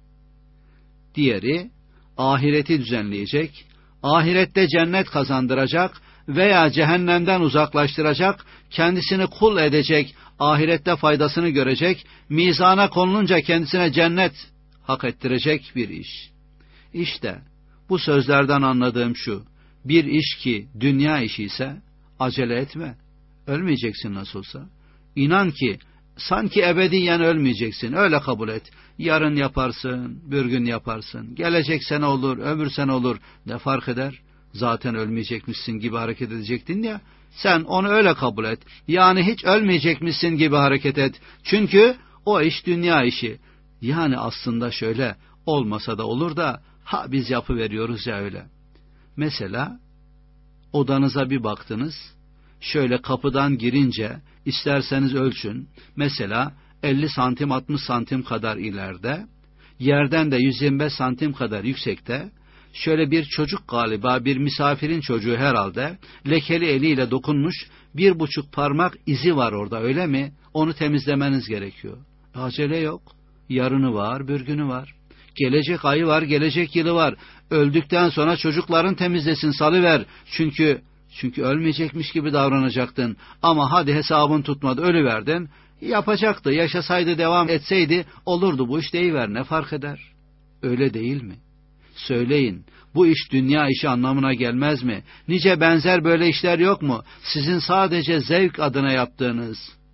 Diğeri, ahireti düzenleyecek, ahirette cennet kazandıracak veya cehennemden uzaklaştıracak, kendisini kul edecek, ahirette faydasını görecek, mizana konulunca kendisine cennet hak ettirecek bir iş. İşte bu sözlerden anladığım şu, bir iş ki dünya işi ise acele etme, ölmeyeceksin nasıl olsa. İnan ki sanki ebediyen ölmeyeceksin, öyle kabul et. Yarın yaparsın, bir gün yaparsın, gelecek sene olur, öbür sene olur, ne fark eder? Zaten ölmeyecekmişsin gibi hareket edecektin ya, sen onu öyle kabul et. Yani hiç ölmeyecekmişsin gibi hareket et. Çünkü o iş dünya işi. Yani aslında şöyle, olmasa da olur da, biz yapıveriyoruz ya öyle. Mesela, odanıza bir baktınız, şöyle kapıdan girince, isterseniz ölçün, mesela 50 santim 60 santim kadar ileride, yerden de 125 santim kadar yüksekte, şöyle bir çocuk galiba, bir misafirin çocuğu herhalde, lekeli eliyle dokunmuş, 1,5 parmak izi var orada, öyle mi? Onu temizlemeniz gerekiyor. Acele yok. Yarını var, bir günü var. Gelecek ayı var, gelecek yılı var. Öldükten sonra çocukların temizlesin, salıver. Çünkü ölmeyecekmiş gibi davranacaktın. Ama hadi hesabın tutmadı, ölüverdin. Yapacaktı, yaşasaydı, devam etseydi olurdu, bu iş deyiver, ne fark eder? Öyle değil mi? Söyleyin, bu iş dünya işi anlamına gelmez mi? Nice benzer böyle işler yok mu? Sizin sadece zevk adına yaptığınız.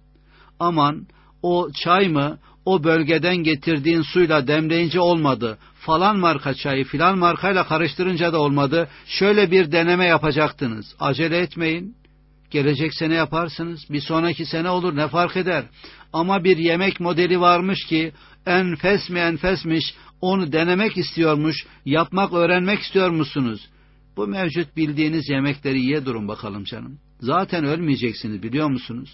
Aman, o çay mı, o bölgeden getirdiğin suyla demleyince olmadı, falan marka çayı filan markayla karıştırınca da olmadı, şöyle bir deneme yapacaktınız. Acele etmeyin. Gelecek sene yaparsınız, bir sonraki sene olur, ne fark eder? Ama bir yemek modeli varmış ki, enfes mi enfesmiş, onu denemek istiyormuş, yapmak, öğrenmek istiyor musunuz? Bu mevcut bildiğiniz yemekleri ye durun bakalım canım. Zaten ölmeyeceksiniz, biliyor musunuz?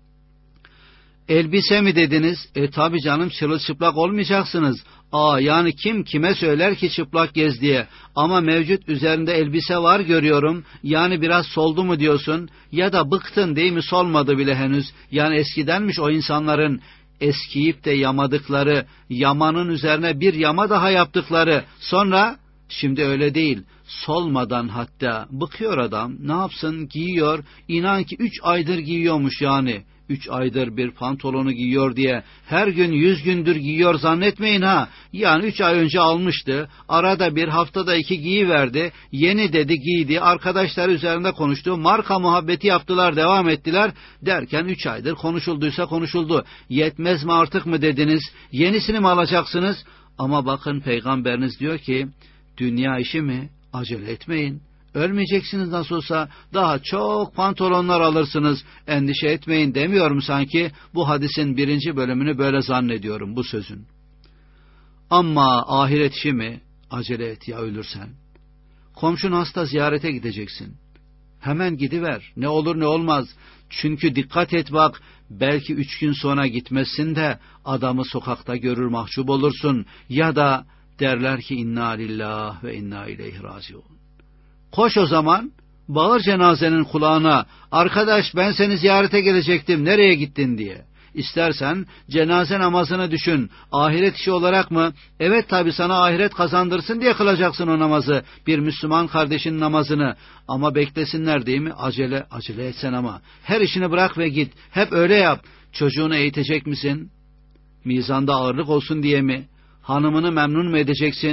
Elbise mi dediniz? Tabi canım, çırılçıplak olmayacaksınız. Yani kim kime söyler ki çıplak gez diye? Ama mevcut üzerinde elbise var görüyorum. Yani biraz soldu mu diyorsun? Ya da bıktın değil mi, solmadı bile henüz. Yani eskidenmiş o insanların eskiyip de yamadıkları, yamanın üzerine bir yama daha yaptıkları. Sonra, şimdi öyle değil. Solmadan hatta bıkıyor adam. Ne yapsın? Giyiyor. İnan ki 3 aydır giyiyormuş yani. 3 aydır bir pantolonu giyiyor diye her gün 100 gündür giyiyor zannetmeyin ha. Yani 3 ay önce almıştı. Arada bir, haftada 2 giyiverdi. Yeni dedi, giydi. Arkadaşlar üzerinde konuştu. Marka muhabbeti yaptılar, devam ettiler. Derken 3 aydır konuşulduysa konuşuldu. Yetmez mi artık mı dediniz? Yenisini mi alacaksınız? Ama bakın peygamberiniz diyor ki, dünya işi mi? Acele etmeyin. Ölmeyeceksiniz nasıl olsa, daha çok pantolonlar alırsınız, endişe etmeyin demiyor mu sanki? Bu hadisin 1. bölümünü böyle zannediyorum, bu sözün. Ama ahiret işi mi? Acele et ya, ölürsen. Komşun hasta, ziyarete gideceksin. Hemen gidiver, ne olur ne olmaz. Çünkü dikkat et bak, belki 3 gün sonra gitmezsin de adamı sokakta görür mahcup olursun. Ya da derler ki inna lillah ve inna ileyhi raciun. Koş o zaman, bağır cenazenin kulağına, arkadaş ben seni ziyarete gelecektim, nereye gittin diye. İstersen cenaze namazını düşün, ahiret işi olarak mı? Evet tabi, sana ahiret kazandırsın diye kılacaksın o namazı, bir Müslüman kardeşin namazını. Ama beklesinler değil mi? Acele etsen ama. Her işini bırak ve git, hep öyle yap. Çocuğunu eğitecek misin? Mizanda ağırlık olsun diye mi? Hanımını memnun mu edeceksin?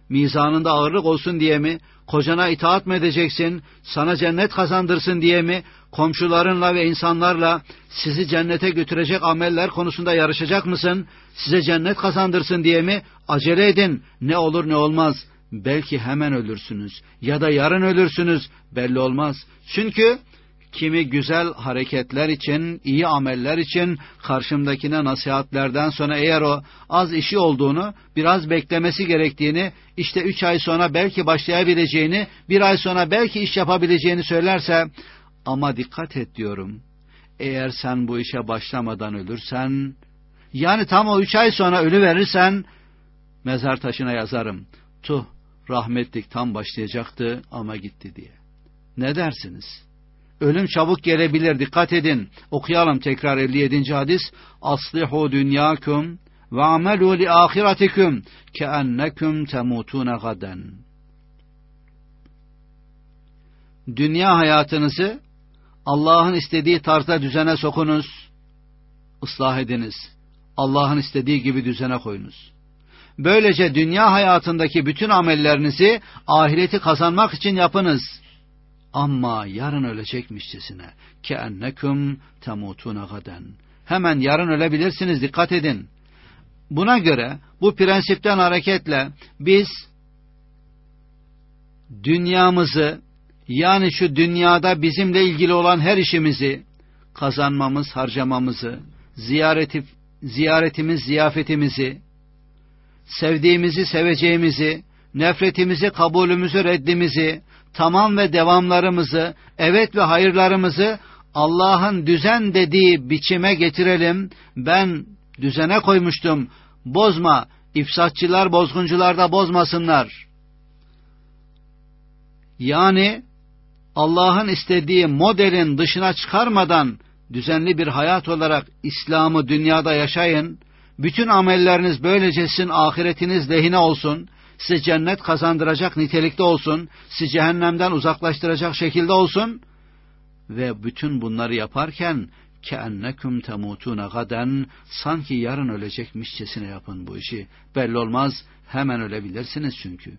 Mizanında ağırlık olsun diye mi? Kocana itaat mı edeceksin? Sana cennet kazandırsın diye mi? Komşularınla ve insanlarla sizi cennete götürecek ameller konusunda yarışacak mısın? Size cennet kazandırsın diye mi? Acele edin. Ne olur ne olmaz. Belki hemen ölürsünüz ya da yarın ölürsünüz. Belli olmaz. Çünkü kimi güzel hareketler için, iyi ameller için karşımdakine nasihatlerden sonra eğer o az işi olduğunu, biraz beklemesi gerektiğini, işte 3 ay sonra belki başlayabileceğini, 1 ay sonra belki iş yapabileceğini söylerse, ama dikkat et diyorum, eğer sen bu işe başlamadan ölürsen, yani tam o 3 ay sonra ölüverirsen, mezar taşına yazarım, tuh rahmetlik tam başlayacaktı ama gitti diye. Ne dersiniz? Ölüm çabuk gelebilir, dikkat edin. Okuyalım tekrar 57. hadis. Aslihu dünyakum ve amelu li ahiretikum keennekum temutuna gaden. Dünya hayatınızı Allah'ın istediği tarzda düzene sokunuz, ıslah ediniz. Allah'ın istediği gibi düzene koyunuz. Böylece dünya hayatındaki bütün amellerinizi ahireti kazanmak için yapınız. Ama yarın ölecekmişçesine keenneküm temutuna gaden. Hemen yarın ölebilirsiniz, dikkat edin. Buna göre bu prensipten hareketle biz dünyamızı, yani şu dünyada bizimle ilgili olan her işimizi kazanmamız, harcamamızı, ziyaretimiz, ziyafetimizi, sevdiğimizi, seveceğimizi, nefretimizi, kabulümüzü, reddimizi, tamam ve devamlarımızı, evet ve hayırlarımızı Allah'ın düzen dediği biçime getirelim. Ben düzene koymuştum, bozma, ifsatçılar, bozguncular da bozmasınlar. Yani Allah'ın istediği modelin dışına çıkarmadan düzenli bir hayat olarak İslam'ı dünyada yaşayın. Bütün amelleriniz böylece sizin ahiretiniz lehine olsun. Size cennet kazandıracak nitelikte olsun. Sizi cehennemden uzaklaştıracak şekilde olsun. Ve bütün bunları yaparken keenneküm temutuna gaden, sanki yarın ölecekmişçesine yapın bu işi. Belli olmaz, hemen ölebilirsiniz çünkü.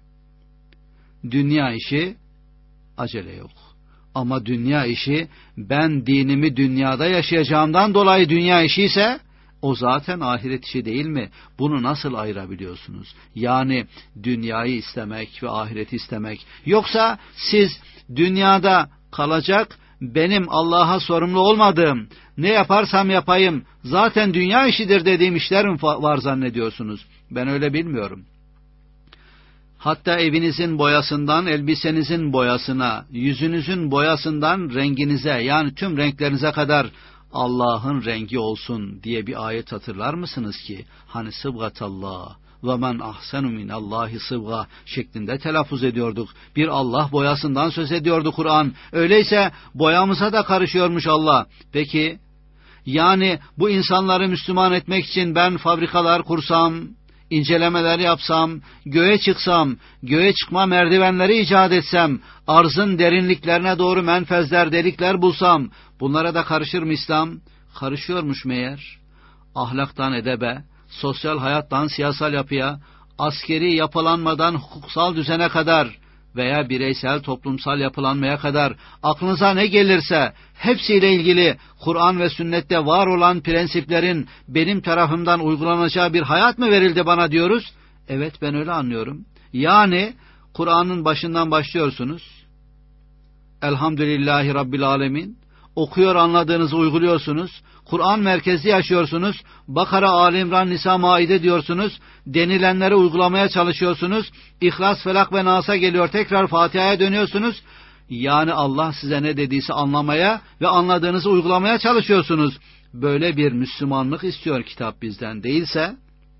Dünya işi acele yok. Ama dünya işi, ben dinimi dünyada yaşayacağımdan dolayı dünya işi ise o zaten ahiret işi değil mi? Bunu nasıl ayırabiliyorsunuz? Yani dünyayı istemek ve ahireti istemek. Yoksa siz dünyada kalacak, benim Allah'a sorumlu olmadığım, ne yaparsam yapayım, zaten dünya işidir dediğim işler mi var zannediyorsunuz? Ben öyle bilmiyorum. Hatta evinizin boyasından elbisenizin boyasına, yüzünüzün boyasından renginize, yani tüm renklerinize kadar Allah'ın rengi olsun diye bir ayet hatırlar mısınız ki? Hani sıbgatallah ve men ahsenu minallahi sıbga şeklinde telaffuz ediyorduk. Bir Allah boyasından söz ediyordu Kur'an. Öyleyse boyamıza da karışıyormuş Allah. Peki, yani bu insanları Müslüman etmek için ben fabrikalar kursam, incelemeler yapsam, göğe çıksam, göğe çıkma merdivenleri icat etsem, arzın derinliklerine doğru menfezler, delikler bulsam, bunlara da karışır mı İslam? Karışıyormuş meğer. Ahlaktan edebe, sosyal hayattan siyasal yapıya, askeri yapılanmadan hukuksal düzene kadar veya bireysel toplumsal yapılanmaya kadar aklınıza ne gelirse hepsiyle ilgili Kur'an ve sünnette var olan prensiplerin benim tarafımdan uygulanacağı bir hayat mı verildi bana diyoruz? Evet, ben öyle anlıyorum. Yani Kur'an'ın başından başlıyorsunuz. Elhamdülillahi Rabbil Alemin. Okuyor, anladığınızı uyguluyorsunuz. Kur'an merkezli yaşıyorsunuz. Bakara, Ali İmran, Nisa, Maide diyorsunuz. Denilenleri uygulamaya çalışıyorsunuz. İhlas, Felak ve Nas'a geliyor. Tekrar Fatiha'ya dönüyorsunuz. Yani Allah size ne dediyse anlamaya ve anladığınızı uygulamaya çalışıyorsunuz. Böyle bir Müslümanlık istiyor kitap bizden. Değilse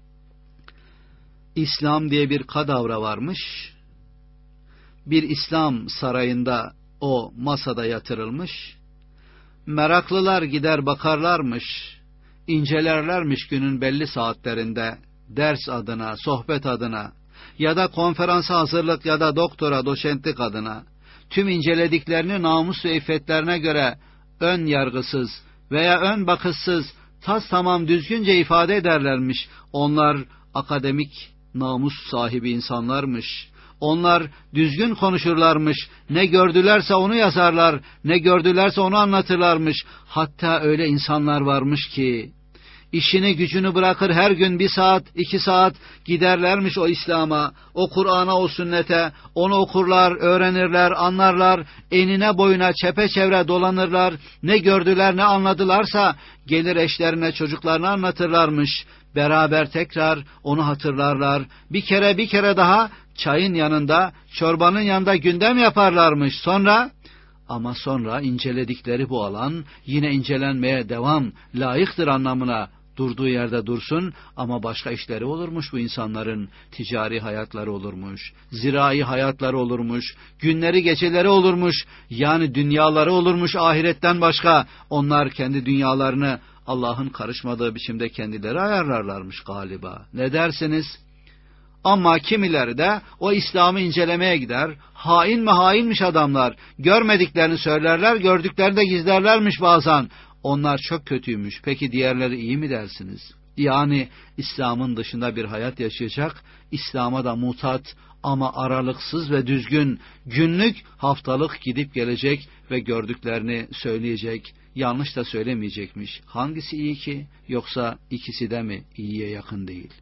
İslam diye bir kadavra varmış. Bir İslam sarayında o masada yatırılmış. Meraklılar gider bakarlarmış, incelerlermiş günün belli saatlerinde, ders adına, sohbet adına ya da konferansa hazırlık ya da doktora, doçentlik adına, tüm incelediklerini namus ve iffetlerine göre ön yargısız veya ön bakışsız, tas tamam düzgünce ifade ederlermiş. Onlar akademik namus sahibi insanlarmış. Onlar düzgün konuşurlarmış. Ne gördülerse onu yazarlar, ne gördülerse onu anlatırlarmış. Hatta öyle insanlar varmış ki İşini gücünü bırakır her gün 1 saat, 2 saat giderlermiş o İslam'a, o Kur'an'a, o sünnete, onu okurlar, öğrenirler, anlarlar, enine boyuna çepeçevre dolanırlar, ne gördüler ne anladılarsa gelir eşlerine, çocuklarına anlatırlarmış, beraber tekrar onu hatırlarlar, bir kere daha çayın yanında, çorbanın yanında gündem yaparlarmış, sonra inceledikleri bu alan yine incelenmeye devam, layıktır anlamına durduğu yerde dursun ama başka işleri olurmuş bu insanların, ticari hayatları olurmuş, zirai hayatları olurmuş, günleri geceleri olurmuş, yani dünyaları olurmuş ahiretten başka. Onlar kendi dünyalarını Allah'ın karışmadığı biçimde kendileri ayarlarlarmış galiba. Ne dersiniz? Ama kimileri de o İslam'ı incelemeye gider. Hain mi hainmiş adamlar. Görmediklerini söylerler, gördüklerini de gizlerlermiş bazen. Onlar çok kötüymüş. Peki diğerleri iyi mi dersiniz? Yani İslam'ın dışında bir hayat yaşayacak, İslam'a da mutat ama aralıksız ve düzgün, günlük, haftalık gidip gelecek ve gördüklerini söyleyecek, yanlış da söylemeyecekmiş. Hangisi iyi ki? Yoksa ikisi de mi iyiye yakın değil?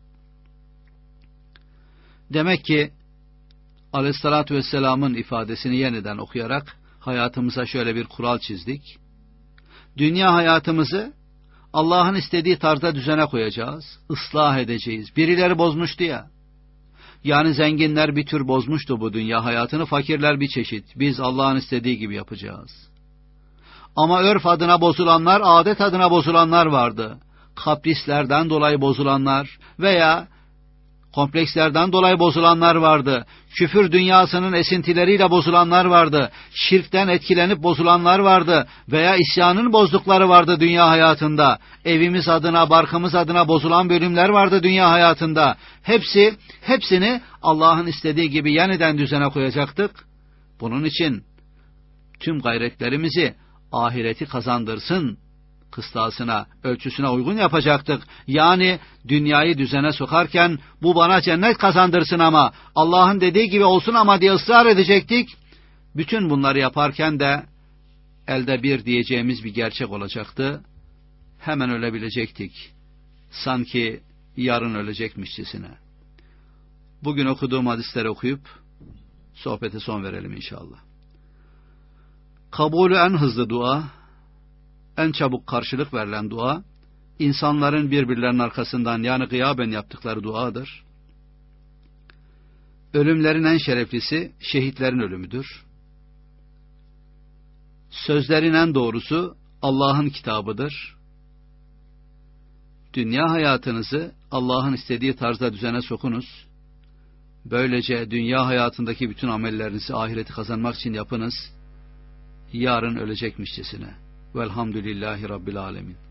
Demek ki Aleyhisselatü Vesselam'ın ifadesini yeniden okuyarak hayatımıza şöyle bir kural çizdik. Dünya hayatımızı Allah'ın istediği tarzda düzene koyacağız, ıslah edeceğiz. Birileri bozmuştu ya. Yani zenginler bir tür bozmuştu bu dünya hayatını, fakirler bir çeşit. Biz Allah'ın istediği gibi yapacağız. Ama örf adına bozulanlar, adet adına bozulanlar vardı. Kaprislerden dolayı bozulanlar veya komplekslerden dolayı bozulanlar vardı. Küfür dünyasının esintileriyle bozulanlar vardı. Şirkten etkilenip bozulanlar vardı. Veya isyanın bozdukları vardı dünya hayatında. Evimiz adına, barkımız adına bozulan bölümler vardı dünya hayatında. Hepsini Allah'ın istediği gibi yeniden düzene koyacaktık. Bunun için tüm gayretlerimizi ahireti kazandırsın kıstasına, ölçüsüne uygun yapacaktık. Yani dünyayı düzene sokarken bu bana cennet kazandırsın ama Allah'ın dediği gibi olsun ama diye ısrar edecektik. Bütün bunları yaparken de elde bir diyeceğimiz bir gerçek olacaktı. Hemen ölebilecektik. Sanki yarın ölecekmişçesine. Bugün okuduğum hadisleri okuyup sohbete son verelim inşallah. Kabulü en hızlı dua, en çabuk karşılık verilen dua, insanların birbirlerinin arkasından yani gıyaben yaptıkları duadır. Ölümlerin en şereflisi şehitlerin ölümüdür. Sözlerin en doğrusu Allah'ın kitabıdır. Dünya hayatınızı Allah'ın istediği tarzda düzene sokunuz. Böylece dünya hayatındaki bütün amellerinizi ahireti kazanmak için yapınız. Yarın ölecekmişçesine. Velhamdülillahi Rabbil Alemin.